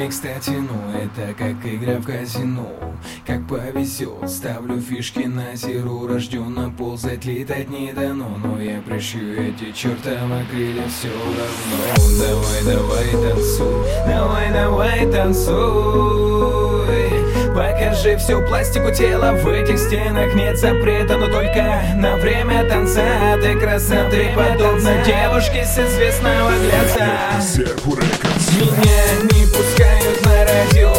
мне, кстати, ну это как игра в казино. Как повезет, ставлю фишки на зеру. Рождённо ползать, летать не дано, но я прищу эти чертовы крылья все равно. Давай, давай, танцуй, давай, давай, танцуй. Покажи всю пластику тела, в этих стенах нет запрета, но только на время танца. Ты красоты подобна девушке с известного гляца. Меня не пускают на радио,